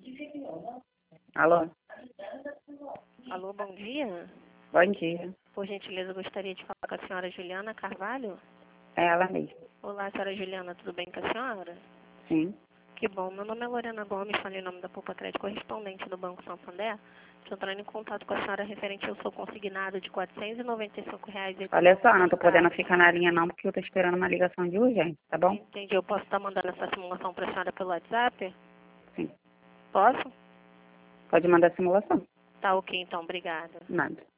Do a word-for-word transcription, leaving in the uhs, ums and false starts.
Alô? Alô, bom dia. Bom dia. Por gentileza, eu gostaria de falar com a senhora Juliana Carvalho. É ela mesmo. Olá, senhora Juliana, tudo bem com a senhora? Sim. Que bom. Meu nome é Lorena Gomes, falei em nome da Poupa Crédito, correspondente do Banco Santander. Estou entrando em contato com a senhora referente ao seu consignado de quatrocentos e noventa e cinco reais. Olha só, não tô podendo ficar na linha não, porque eu tô esperando uma ligação de urgência, tá bom? Entendi. Eu posso estar mandando essa simulação para a senhora pelo WhatsApp? Sim. Posso? Pode mandar a simulação. Tá ok, então. Obrigada. Nada.